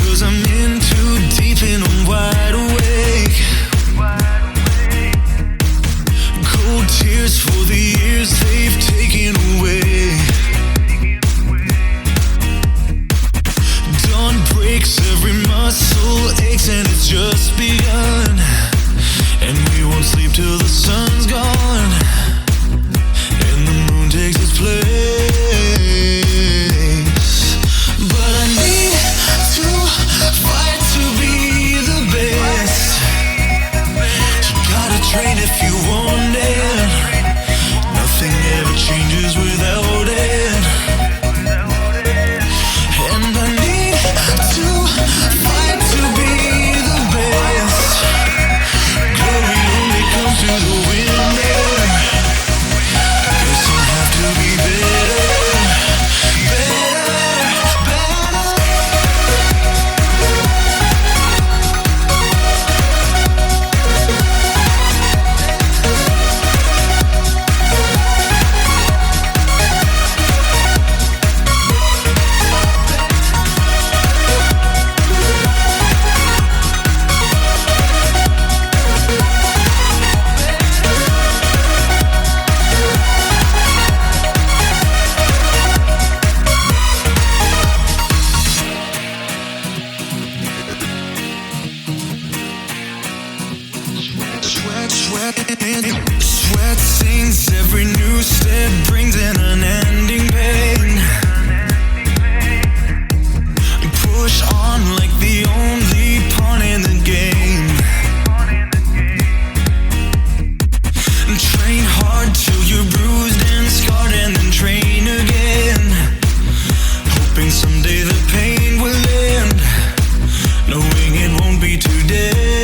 'cause I'm in too deep and I'm wide awake. Cold tears for the years they've taken away. Dawn breaks, every muscle aches, and it's just begun. And we won't sleep till the sun's gone and the moon takes its place. But I need to fight to be the best. You gotta train if you want it. Nothing ever changes without it. And I need to fight to be the best. Glory only comes to the winner. Guess I'll have to be better, better, better. Sweat sings, every new step brings an unending pain. Push on like the only pawn in the game. Train hard till you're bruised and scarred, and then train again. Hoping someday the pain will end, knowing it won't be today.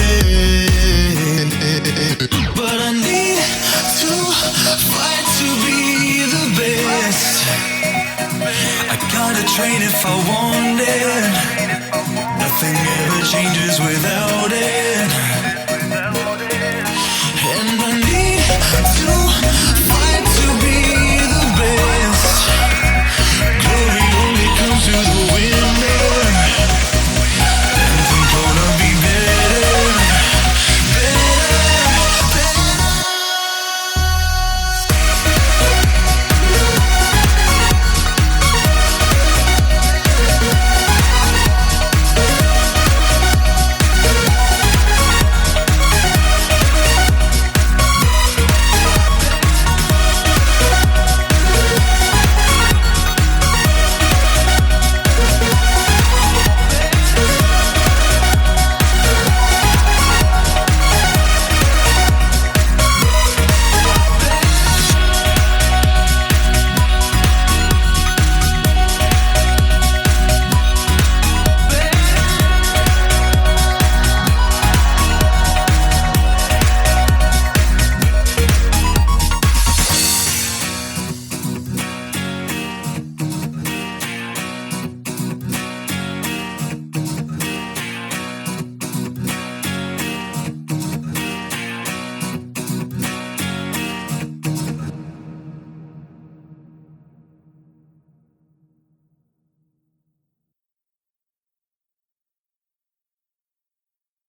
But I need to fight to be the best. I gotta train if I want it. Nothing ever changes without it. And I need to